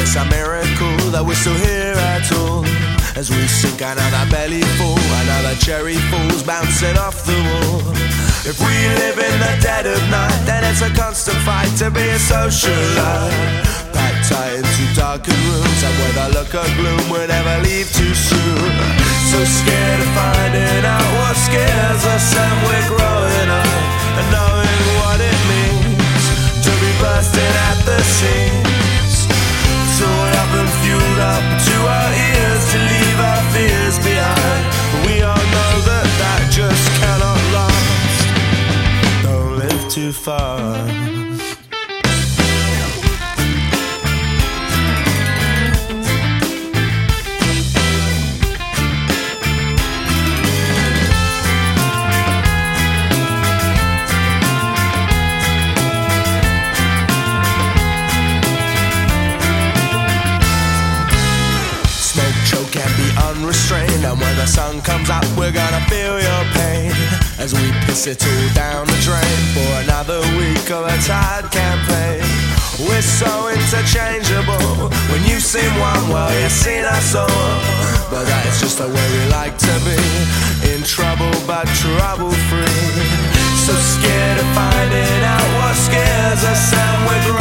it's a miracle that we're still here at all. As we sink another belly full, another cherry falls bouncing off the wall. If we live in the dead of night, then it's a constant fight to be a socialite. Packed tight into darkened rooms, and with a look of gloom we'll never leave too soon. So scared of finding out what scares us, and we're growing up and knowing what it means to be bursting at the seams. Torn up and fueled up to our ears to leave our fears behind. But we all know that that just cannot last. Don't live too fast. Can be unrestrained, and when the sun comes up we're gonna feel your pain as we piss it all down the drain for another week of a tired campaign. We're so interchangeable. When you seem one, well you've seen us all. But that's just the way we like to be, in trouble but trouble free. So scared of finding out what scares us, and we're